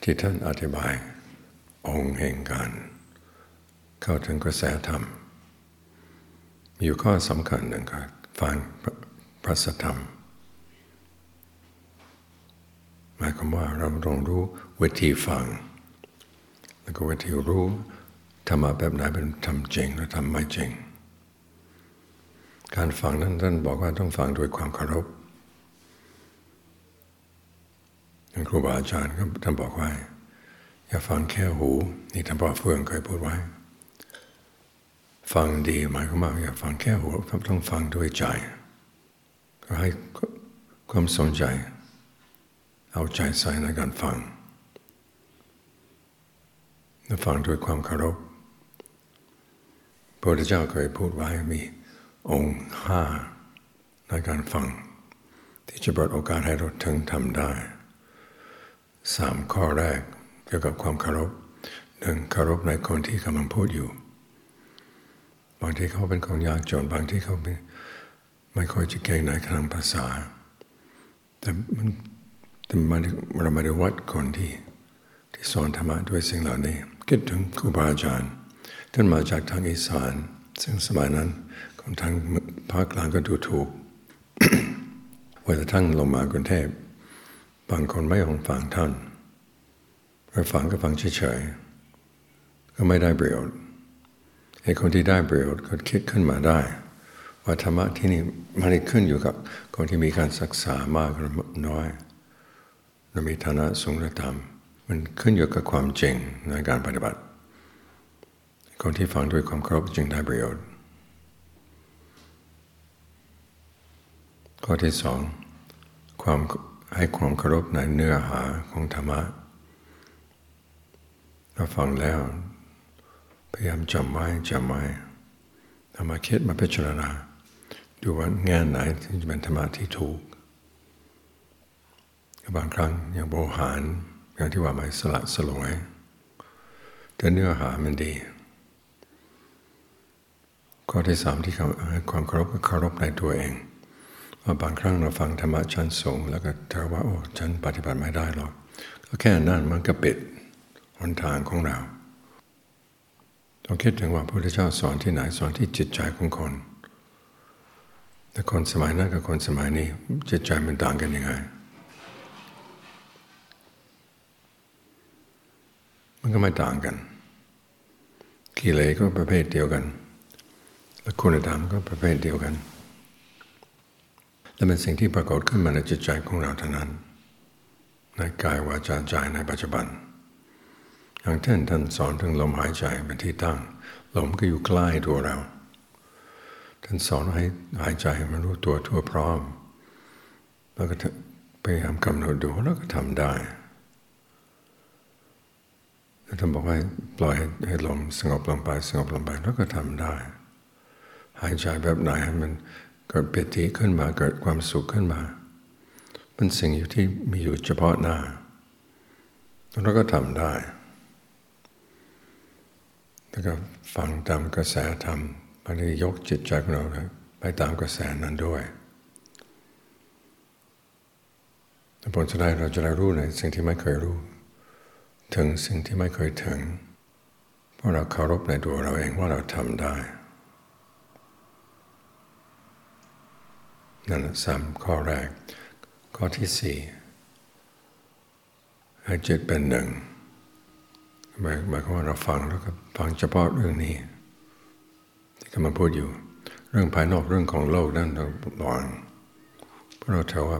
ที่ท่านอธิบายองค์แห่งการเข้าถึงกระแสธรรมมีอยู่ข้อสำคัญหนึ่งคือฟังพระสัทธรรมหมายความว่าเราต้องรู้วิธีฟังแล้วก็วิธีรู้ธรรมะแบบไหนเป็นธรรมจริงและธรรมไม่จริงการฟังนั้นท่านบอกว่าต้องฟังด้วยความเคารพครูบาอาจารย์ก็ท่านบอกว่าอย่าฟังแค่หูนี่ท่านพ่อเฟื่องเคยพูดไว้ฟังดีหมายความว่าอย่าฟังแค่หูต้องฟังด้วยใจก็ให้ความสนใจเอาใจใส่ในการฟังและฟังด้วยความเคารพพระพุทธเจ้าเคยพูดไว้มีองค์5ในการฟังที่จะเปิดโอกาสให้เราถึงทำได้3ข้อแรกเกี่ยวกับความเคารพ1เคารพในคนที่กำลังพูดอยู่บางทีเขาเป็นคนยากจนบางที่เขาไม่ค่อยจะเก่งในทางภาษาแต่เราไม่ได้วัดคนที่สอนธรรมะด้วยสิ่งเหล่านี้คิดถึงครูบาอาจารย์ท่านมาจากทางอีสานซึ่งสมัยนั้นคนทางภาคกลางก็ดูถูก เวลาท่านลงมากรุงเทพบางคนไม่ยอมฟังท่านไปฟังก็ฟังเฉยๆก็ไม่ได้ประโยชน์ไอ้คนที่ได้ประโยชน์ก็คิดขึ้นมาได้ว่าธรรมะที่นี่มันขึ้นอยู่กับคนที่มีการศึกษามากหรือน้อยเรามีฐานะสูงหรือต่ำมันขึ้นอยู่กับความจริงในการปฏิบัติคนที่ฟังด้วยความเคารพจึงได้ประโยชน์ข้อที่2ให้ความเคารพในเนื้อหาของธรรมะเราฟังแล้วพยายามจำไว้เอามาคิดมาพิจารณาดูว่าแง่ไหนที่จะเป็นธรรมะที่ถูกบางครั้งอย่างโบหารอย่างที่ว่าไม่สละสลวยแต่เนื้อหามันดีข้อที่3ที่ให้ความเคารพก็เคารพในตัวเองว่าบางครั้งเราฟังธรรมะชั้นสูงแล้วก็เธอว่าโอ้ฉันปฏิบัติไม่ได้หรอกก็แค่นั้นมันก็ปิดหนทางของเราต้องคิดถึงว่าพระพุทธเจ้าสอนที่ไหนสอนที่จิตใจของคนแต่คนสมัยนั้นกับคนสมัยนี้จิตใจมันต่างกันยังไงมันก็ไม่ต่างกันกิเลสก็ประเภทเดียวกันและคุณธรรมก็ประเภทเดียวกันและเป็นสิ่งที่ปรากฏขึ้นมาในจิตใจของเราเท่านั้นในกายวาจาใจในปัจจุบันอย่างเช่นท่านสอนถึงลมหายใจเป็นที่ตั้งลมก็อยู่ใกล้ตัวเราท่านสอนให้หายใจมันรู้ตัวทั่วพร้อมแล้วก็พยายามกำหนดดูแล้วก็ทำได้ท่านบอกว่าปล่อยให้ลมสงบลงไปแล้วก็ทำได้หายใจแบบไหนให้มันเกิดปิติขึ้นมาเกิดความสุขขึ้นมาเป็นสิ่งที่มีอยู่เฉพาะหน้าแล้วก็ทำได้แล้วก็ฟังตามกระแสธรรมบางทียกจิตใจของเราไปตามกระแสนั้นด้วยผลสุดท้ายเราจะได้รู้ในสิ่งที่ไม่เคยรู้ถึงสิ่งที่ไม่เคยถึงเพราะเราเคารพในตัวเราเองว่าเราทำได้นั่นแหละ3ข้อแรกข้อที่4ให้จิตเป็นหนึ่งหมายความว่าเราฟังแล้วก็ฟังเฉพาะเรื่องนี้ที่กำลังพูดอยู่เรื่องภายนอกเรื่องของโลกนั่นเราปล่อยเพราะเราเชื่อว่า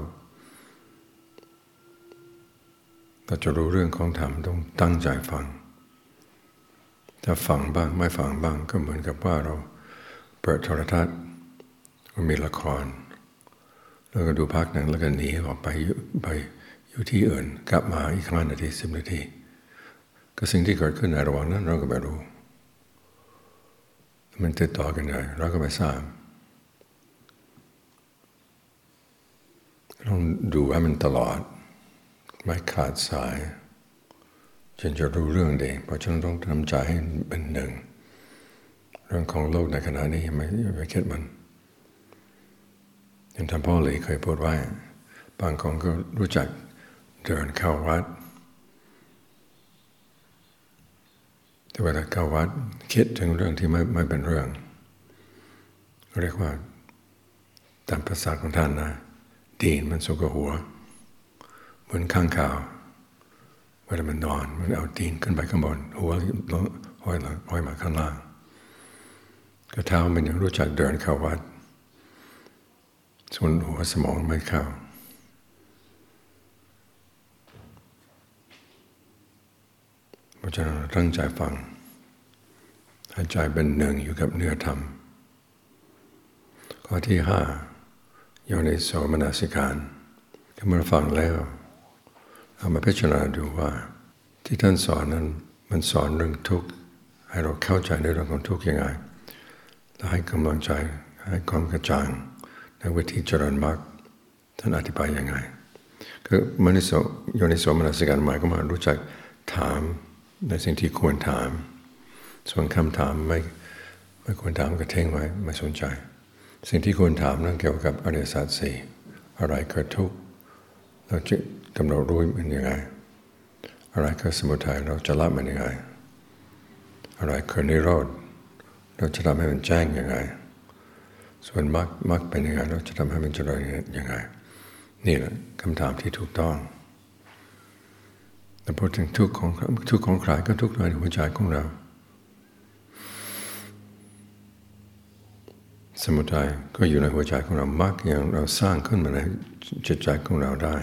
เราจะรู้เรื่องของธรรมต้องตั้งใจฟังถ้าฟังบ้างไม่ฟังบ้างก็เหมือนกับว่าเราเปิดโทรทัศน์มีละครแล้วก็ดูพักหนังแล้วก็หนีออกไปอยู่ที่อื่นกลับมาอีก5 นาที10 นาทีก็สิ่งที่เกิดขึ้นในระหว่างนั้นเราก็ไม่รู้มันติดต่อกันเลยเราก็ไม่ทราบต้องดูให้มันตลอดไม่ขาดสายจนจะรู้เรื่องเองเพราะฉะนั้นต้องทำใจให้เป็นหนึ่งเรื่องของโลกในขณะนี้ไม่คิดมันอย่างท่านพ่อหลีเคยพูดไว้บางคนก็รู้จักเดินเข้าวัดแต่เวลาเข้าวัดคิดถึงเรื่องที่ไม่เป็นเรื่องเรียกว่าตามภาษาของท่านนะดีนมันสุกหัวเหมือนข้างข่าวเวลามันนอนมันเอาตีนขึ้นไปข้างบนหัวห้อยมาข้างล่างก็เท้ามันยังรู้จักเดินเข้าวัดส่วนหัวสมองไม่เข้าเพราะฉะนั้นตั้งใจฟังให้ใจเป็นหนึ่งอยู่กับเนื้อธรรมข้อที่5โยนิโสมนสิการเมื่อฟังแล้วเอามาพิจารณาดูว่าที่ท่านสอนนั้นมันสอนเรื่องทุกข์ให้เราเข้าใจในเรื่องของทุกข์ยังไงและให้กำลังใจให้ความกระจ่างในวิธีเจริญมรรคท่านอธิบายยังไงคือโยนิโสมนสิการหมายก็มารู้จักถามในสิ่งที่ควรถามส่วนคำถามไม่ควรถามก็เท่งไว้ไม่สนใจสิ่งที่ควรถามนั่นเกี่ยวกับอริยสัจสี่อะไรเกิดทุกข์เราจะกำหนดรู้มันยังไงอะไรคือสมุทัยเราจะละมันยังไงอะไรคือนิโรธเราจะทำให้มันแจ้งยังไงส่วนมรรคเป็นยังไงเราจะทำให้มันเจริญยังไงนี่แหละคำถามที่ถูกต้องแต่พูดถึงทุกข์ของใครก็ทุกข์ในหัวใจของเราสมุทัยก็อยู่ในหัวใจของเรามรรคอย่างเราสร้างขึ้นมาในจิตใจของเราได้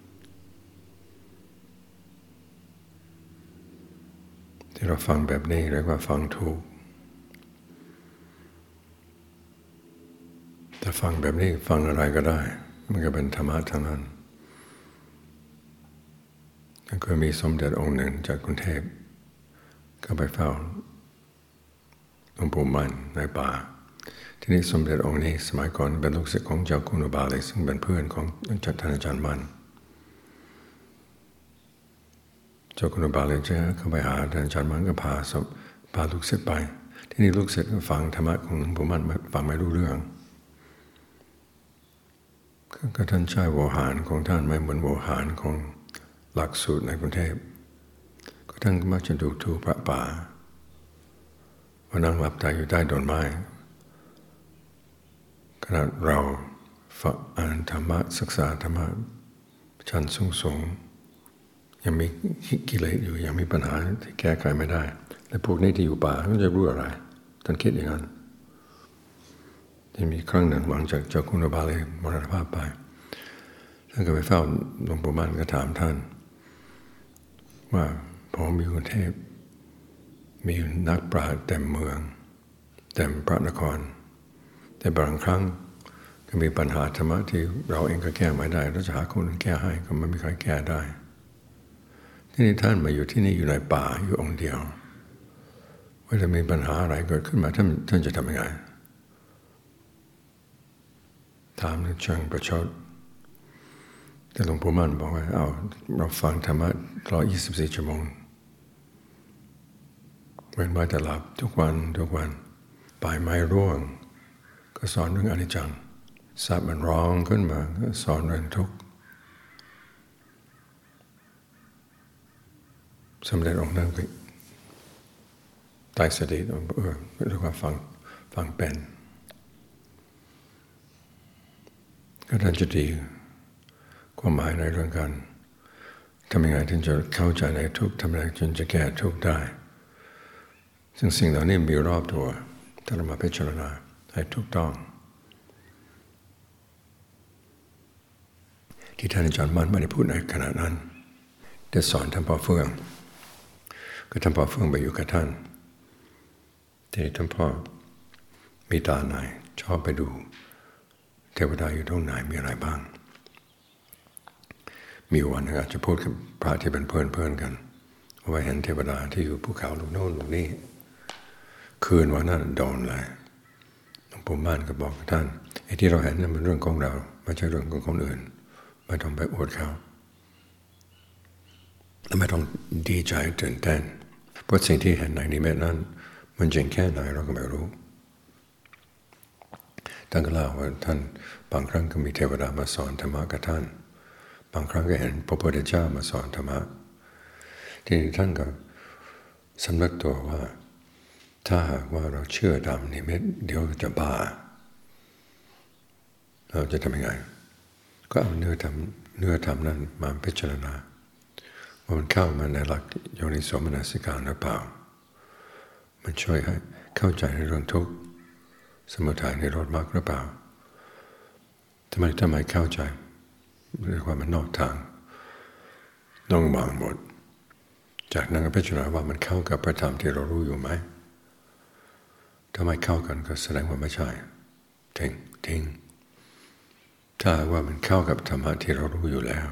ที่เราฟังแบบนี้เรียกว่าฟังถูกแต่ฟังแบบนี้ฟังอะไรก็ได้มันก็เป็นธรรมะทั้งนั้นแล้วก็มีสมเด็จองค์หนึ่งจากกรุงเทพก็ไปเฝ้าหลวงปู่มั่นในป่าที่นี่สมเด็จองค์นี้สมัยก่อนเป็นลูกศิษย์ของเจ้าคุณอุบาลีซึ่งเป็นเพื่อนของท่านอาจารย์มั่นเจ้าคุณอุบาลีจะเข้าไปหาท่านอาจารย์มั่นก็พาลูกศิษย์ไปที่นี่ลูกศิษย์ก็ฟังธรรมะของหลวงปู่มั่นฟังไม่รู้เรื่องก็ท่านใช้โวหารของท่านไม่เหมือนโวหารของหลักสูตรในกรุงเทพก็ท่านมักจะดูถูกพระป่าว่านั่งหลับตาอยู่ใต้ต้นไม้ขณะเราฝึกอ่านธรรมะศึกษาธรรมะชั้นสูงยังมีกิเลสอยู่ยังมีปัญหาที่แก้ไขไม่ได้และพวกนี้ที่อยู่ป่าเขาจะรู้อะไรท่านคิดอย่างนั้นที่มีครั้งหนึ่งหลังจากเจ้าคุณอุบาลีมรณภาพไปท่านก็ไปเฝ้าหลวงปู่มั่นก็ถามท่านว่าผมอยู่กรุงเทพมีนักปราชญ์เต็มเมืองเต็มพระนครแต่บางครั้งก็มีปัญหาธรรมะที่เราเองก็แก้ไม่ได้เราจะหาคนอื่นแก้ให้ก็ไม่มีใครแก้ได้ที่นี่ท่านมาอยู่ที่นี่อยู่ในป่าอยู่องค์เดียวว่าจะมีปัญหาอะไรเกิดขึ้นมาท่านจะทำยังไงถามในเชิงประชดแต่หลวงปู่มั่นบอกว่าเราฟังธรรมะตลอด24 ชั่วโมงเว้นไว้แต่หลับทุกวันปลายไม้ร่วงก็สอนเรื่องอนิจจังสัตว์มันร้องขึ้นมาก็สอนเรื่องทุกข์สำเร็จองค์นั้นก็ตายสติเรียกว่าฟังเป็นก็ท่านจะดีความหมายในเรื่องการทำยังไงถึงจะเข้าใจในทุกข์ทำยังไงจึงจะแก้ทุกข์ได้ซึ่งสิ่งเหล่านี้มีรอบตัวถ้าเรามาพิจารณาให้ถูกต้องที่ท่านอาจารย์มั่นไม่ได้พูดในขณะนั้นแต่สอนท่านพ่อเฟื่องก็ท่านพ่อเฟื่องไปอยู่กับท่านที่ท่านพ่อมีตาไหนชอบไปดูเทวดาอยู่ตรงไหนมีอะไรบ้างมีวันอาจจะพูดกับพระที่เป็นเพื่อนกันว่าเห็นเทวดาที่อยู่ภูเขาลูกโน่นลูกนี้คืนวันนั้นโดนเลยหลวงปู่มั่นก็บอกกับท่านไอ้ที่เราเห็นนั้นเป็นเรื่องของเราไม่ใช่เรื่องของคนอื่นไม่ต้องไปอวดเขาและไม่ต้องดีใจตื่นเต้นเพราะสิ่งที่เห็นในนิมิตนั้นมันจริงแค่ไหนเราก็ไม่รู้ท่านก็เล่าว่าท่านบางครั้งก็มีเทวดามาสอนธรรมะกับท่านบางครั้งก็เห็นพระพุทธเจ้ามาสอนธรรมะที่ท่านก็สำนึกตัวว่าถ้าหากว่าเราเชื่อตามนิมิตเดี๋ยวจะบ้าเราจะทำยังไงก็เอาเนื้อธรรมนั้นมาพิจารณาว่ามันเข้ามาในหลักโยนิโสมนสิการหรือเปล่ามันช่วยให้เข้าใจในเรื่องทุกข์สมุทัยนิโรธมรรคหรือเปล่าทำไมเข้าใจเรียกว่ามันนอกทางต้องวางหมดจากนั้นก็พิจารณาว่ามันเข้ากับพระธรรมที่เรารู้อยู่ไหมถ้าไม่เข้ากันก็แสดงว่าไม่ใช่ทิ้งถ้าว่ามันเข้ากับธรรมะที่เรารู้อยู่แล้ว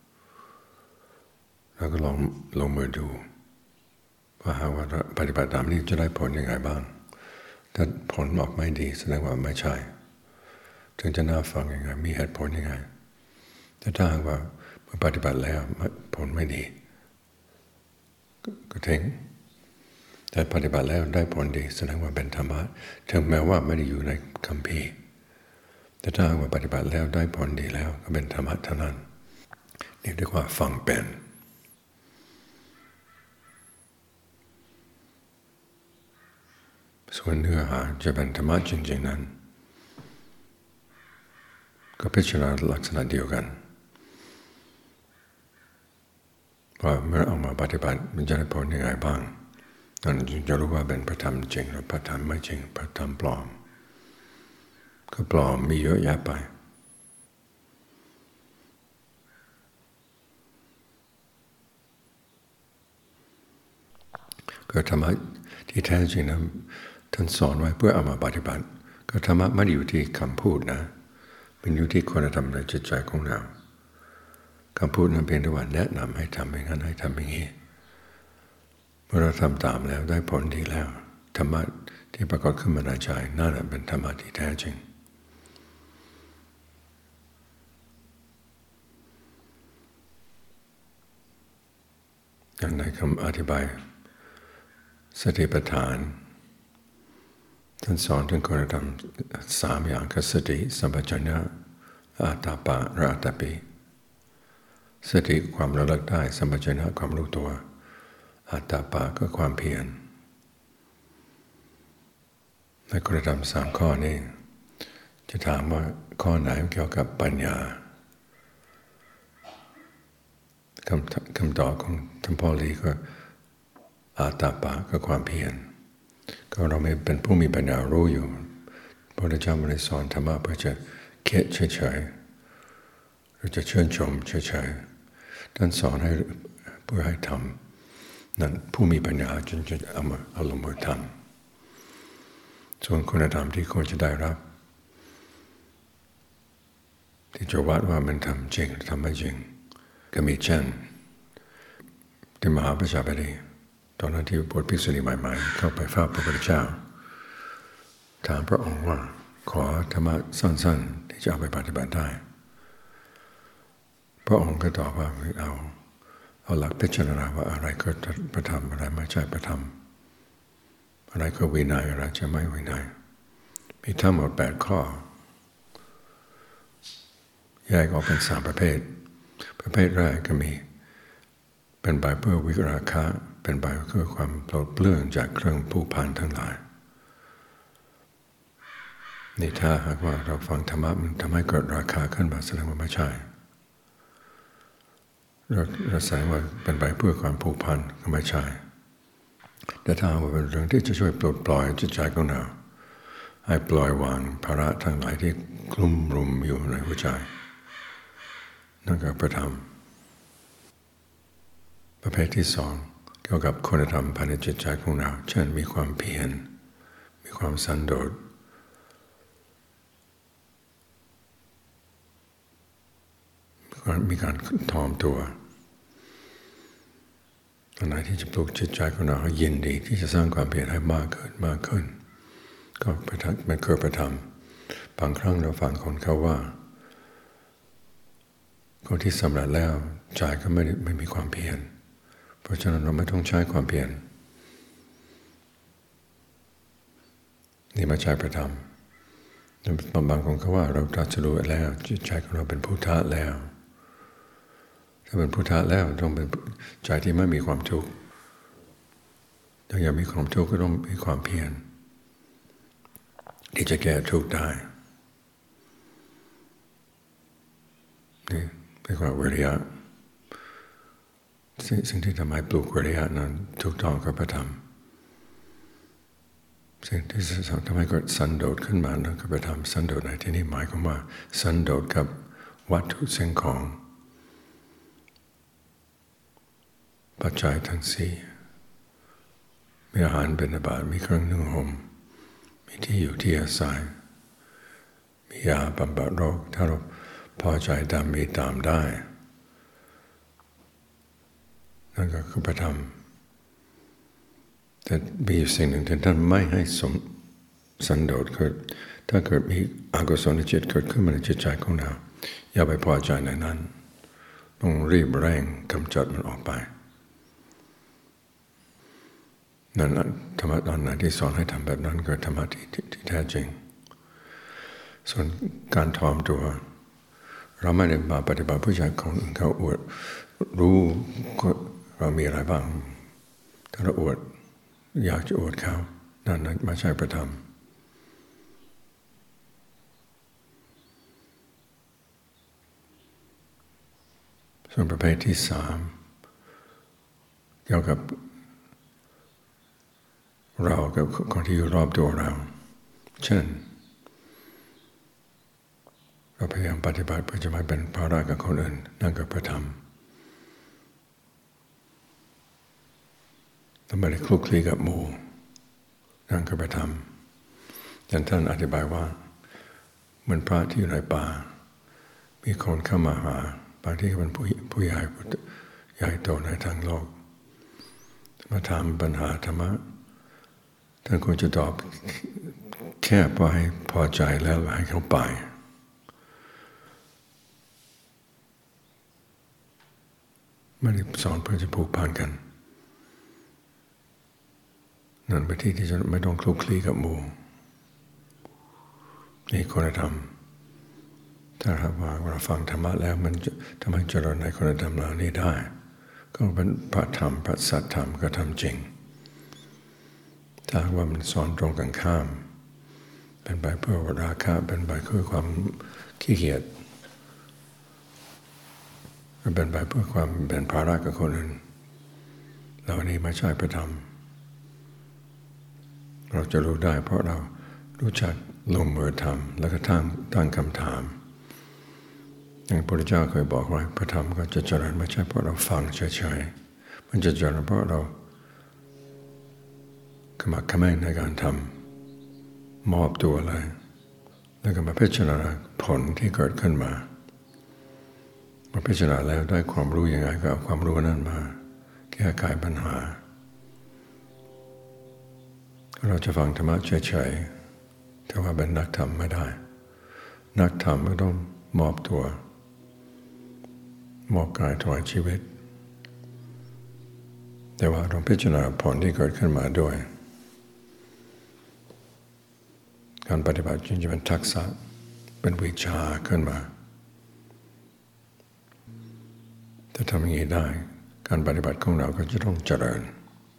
เราก็ลงมือดูว่าหากว่าปฏิบัติตามนี้จะได้ผลยังไงบ้างถ้าผลออกไม่ดีแสดงว่าไม่ใช่ถึงจะน่าฟังยังไงมีเหตุผลยังไงแต่ถ้าหากว่าเมื่อปฏิบัติแล้วผลไม่ดีก็ทิ้งแต่ปฏิบัติแล้วได้ผลดีแสดงว่าเป็นธรรมะถึงแม้ว่าไม่ได้อยู่ในคัมภีร์แต่ถ้าหากว่าปฏิบัติแล้วได้ผลดีแล้วก็เป็นธรรมะเท่านั้นนี่เรียกว่าฟังเป็นส่วนเนื้อหาจะเป็นธรรมะจริงๆนั้นก็พิจารณาลักษณะเดียวกันว่าเมื่อเอามาปฏิบัติมันจะได้ผลยังไงบ้างนั่นจึงจะรู้ว่าเป็นพระธรรมจริงหรือพระธรรมไม่จริงพระธรรมปลอมก็ปลอมมีเยอะแยะไปก็ธรรมะที่แท้จริงนะท่านสอนไว้เพื่อเอามาปฏิบัติก็ธรรมะไม่ได้อยู่ที่คำพูดนะมันอยู่ที่คุณธรรมในจิตใจของเราคำพูดนั้นเพียงแต่ว่าแนะนำให้ทำอย่างนั้นให้ทำอย่างนี้เมื่อเราทำตามแล้วได้ผลดีแล้วธรรมะที่ปรากฏขึ้นมาในใจนั่นเป็นธรรมะที่แท้จริงอย่างในคำอธิบายสติปัฏฐานท่านสอนถึงคุณธรรม3อย่างคือสติสัมปชัญญะอาตตาปะและอัตตาปิสติความระลึกได้สัมปชัญญะความรู้ตัวอัตตาปะก็ความเพียรในคุณธรรม3ข้อนี้จะถามว่าข้อไหนเกี่ยวกับปัญญาคำตอบของท่านพ่อลีก็อาตตาปะก็ความเพียรก็เราไม่เป็นผู้มีปัญญารู้อยู่พระพุทธเจ้าไม่ได้สอนธรรมะเพื่อจะเคิดเฉยๆหรือจะชื่นชมเฉยๆท่านสอนให้เพื่อให้ทำนั้นผู้มีปัญญาจึงจะเอาลงมือทำส่วนคุณธรรมที่ควรจะได้รับที่จะวัดว่ามันทำจริงหรือทำไม่จริงก็มีเช่นที่มหาประชาบดีตอนนั้นที่บวชภิกษุณีใหม่ๆเข้าไปเฝ้าพระพุทธเจ้าถามพระองค์ว่าขอธรรมะสั้นๆที่จะเอาไปปฏิบัติได้พระองค์ก็ตอบว่าเอาหลักพิจารณาว่าอะไรก็ประธรรมอะไรไม่ใช่ประธรรมอะไรก็วินัยอะไรจะไม่วินัยมีทั้งหมด8ข้อแยกออกเป็น3ประเภทแรกก็มีเป็นไปเพื่อวิราคะเป็นไปเพื่อความปลดเปลื้องจากเครื่องผูกพันทั้งหลายนี่ถ้าหากว่าเราฟังธรรมะมันทำให้เกิดราคาขึ้นมาแสดงว่าไม่ใช่เราแสดงว่าเป็นไปเพื่อความผูกพันก็ไม่ใช่แต่ถ้าว่าเป็นเรื่องที่จะช่วยปลดปล่อยจิตใจของเราให้ปล่อยวางภาระทั้งหลายที่คลุมรุมอยู่ในหัวใจนั่นก็พระธรรมประเภทที่2เกี่ยวกับคุณธรรมภายในจิตใจของเราเช่นมีความเพียรมีความสันโดษมีการถ่อมตัวอะไรที่จะปลุกจิตใจของเราให้ยินดีที่จะสร้างความเพียรให้มากขึ้นก็มันเคยประทำบางครั้งเราฟังคนเขาว่าคนที่สำเร็จแล้วใจก็ไม่มีความเพียรเพราะฉะนั้นเราไม่ต้องใช้ความเพียรนี่ไม่ใช่ประทำบางคนเขาว่าเราตรัสรู้แล้วจิตใจของเราเป็นพุทธะแล้วถ้าเป็นพุทธะแล้วต้องเป็นใจที่ไม่มีความทุกข์อยากมีความทุกข์ก็ต้องมีความเพียรที่จะแก้ทุกข์ได้นี่เป็นความวิริยะสิ่งที่ทำให้ปลูกวิริยะนั้นถูกต้องก็ประทำสิ่งที่ทำให้เกิดสันโดษขึ้นมานั้นก็ประทำสันโดษในที่นี้หมายความว่าสันโดษกับวัตถุสิ่งของปัจจัยทั้งสี่มีอาหารบิณฑบาตมีเครื่องนึ่งห่มมีที่อยู่ที่อาศัยมียาบำบัดโรคถ้าเราพอใจตามมีตามได้นั่นก็คือประทำแต่มีสิ่งหนึ่งที่ท่านไม่ให้สันโดษเกิดถ้าเกิดมีอกุศลจิตเกิดขึ้นมาในจิตใจของเราอย่าไปพอใจในนั้นต้องรีบเร่งกำจัดมันออกไปนั่นธรรมะตอนไหนที่สอนให้ทำแบบนั้นคือธรรมะที่แท้จริงส่วนการถ่อมตัวเราไม่ได้มาปฏิบัติเพื่อให้คนอื่นเขาอวดรู้เรามีอะไรบ้างถ้าเราอวดอยากจะอวดเขานั่นไม่ใช่ประธรรมส่วนประเภทที่สามเกี่ยวกับเรากับคนที่อยู่รอบตัวเราเช่นเราพยายามปฏิบัติเพื่อจะไม่เป็นภาระกับคนอื่นนั่นก็ประธรรมเราไม่ได้คลุกคลีกับหมู่นั่นก็ประธรรมอย่างท่านอธิบายว่าเหมือนพระที่อยู่ในป่ามีคนเข้ามาหาบางที่ก็เป็นผู้ใหญ่โตในทางโลกมาถามปัญหาธรรมะท่านควรจะตอบแค่พอให้พอใจแล้วให้เขาไปไม่ได้สอนเพื่อจะผูกพันกันนั่นเป็นที่ที่จะไม่ต้องคลุกคลีกับหมู่นี่คุณธรรมถ้าว่าเราฟังธรรมะแล้วมันจะทำให้เจริญในคุณธรรมเหล่านี้ได้ก็เป็นพระธรรมพระสัจธรรมก็ทำจริงถ้าว่ามันสอนตรงกันข้ามเป็นไปเพื่อราคะเป็นไปเพื่อความขี้เกียจเป็นไปเพื่อความเป็นภาระกับคนอื่นเหล่านี้ไม่ใช่พระธรรมเราจะรู้ได้เพราะเรารู้จักลงมือทำแล้วก็ตั้งคำถามอย่างพระพุทธเจ้าเคยบอกไว้พระธรรมก็จะเจริญไม่ใช่เพราะเราฟังเฉยๆมันจะเจริญเพราะเราขมักเขม้นในการทำมอบตัวเลยแล้วก็มาพิจารณาผลที่เกิดขึ้นมาพิจารณาแล้วได้ความรู้ยังไงก็เอาความรู้นั้นมาแก้ไขปัญหาเราจะฟังธรรมะเฉยๆแต่ว่าเป็นนักธรรมไม่ได้นักธรรมก็ต้องมอบตัวมอบกายถวายชีวิตแต่ว่าเราพิจารณาผลที่เกิดขึ้นมาด้วยการปฏิบัติจึงจะเป็นทักษะเป็นวิชาขึ้นมาถ้าทำอย่างนี้ได้การปฏิบัติของเราก็จะต้องเจริญ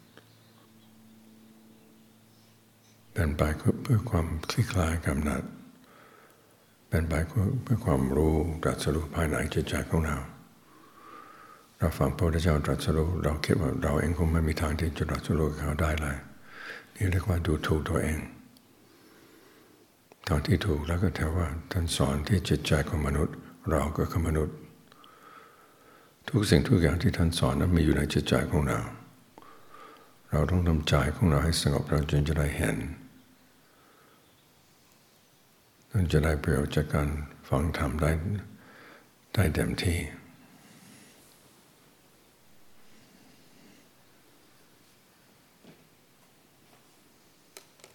เป็นไปเพื่อความคลี่คลายกำหนัดเป็นไปเพื่อความรู้ตรัสรู้ภายในจิตใจของเราฟังพระพุทธเจ้าตรัสรู้เราคิดว่าเราเองคงไม่มีทางที่จะตรัสรู้กับเขาได้เลยนี่เรียกว่าดูถูกตัวเองทางที่ถูกแล้วก็แต่ว่าท่านสอนที่จิตใจของมนุษย์เราก็คือมนุษย์ทุกสิ่งทุกอย่างที่ท่านสอนนั้นมีอยู่ในจิตใจของเราเราต้องทำใจของเราให้สงบเราจึงจะได้เห็นจึงจะได้ประโยชน์จากการฟังธรรมได้เต็มที่